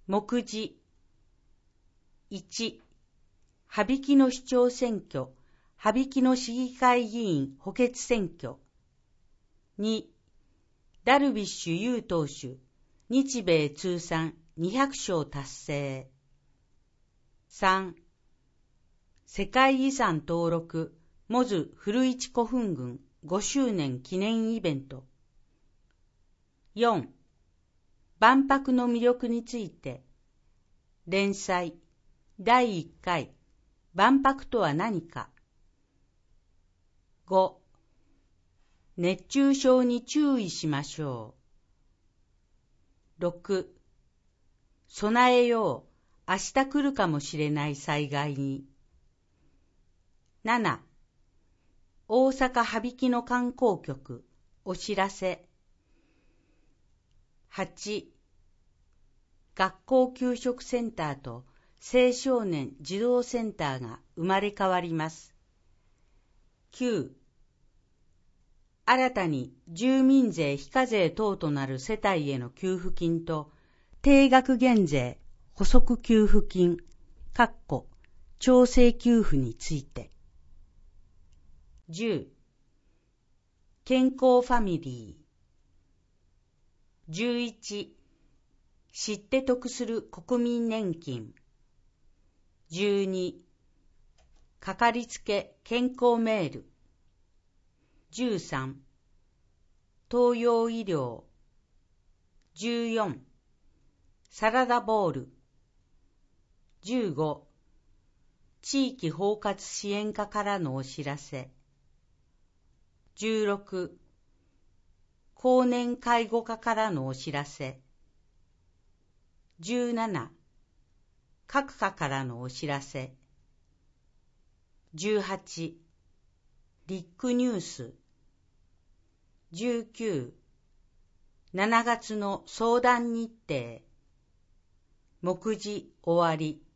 目次1、羽曳野市長選挙、羽曳野市議会議員補欠選挙。2、ダルビッシュ有投手、日米通算200勝達成。3、世界遺産登録、モズ古市古墳群5周年記念イベント。4、万博の魅力について、連載第1回、万博とは何か。5、熱中症に注意しましょう。6、備えよう、明日来るかもしれない災害に。7、大阪羽曳野観光局、お知らせ。8、学校給食センターと青少年児童センターが生まれ変わります。9、新たに住民税非課税等となる世帯への給付金と定額減税補足給付金調整給付について。10、健康ファミリー。11、知って得する国民年金。12、かかりつけ健康メール。13、東洋医療。14、サラダボール。15、地域包括支援課からのお知らせ。16、高年介護課からのお知らせ。17、各課からのお知らせ。18、リックニュース。19、7月の相談日程。目次終わり。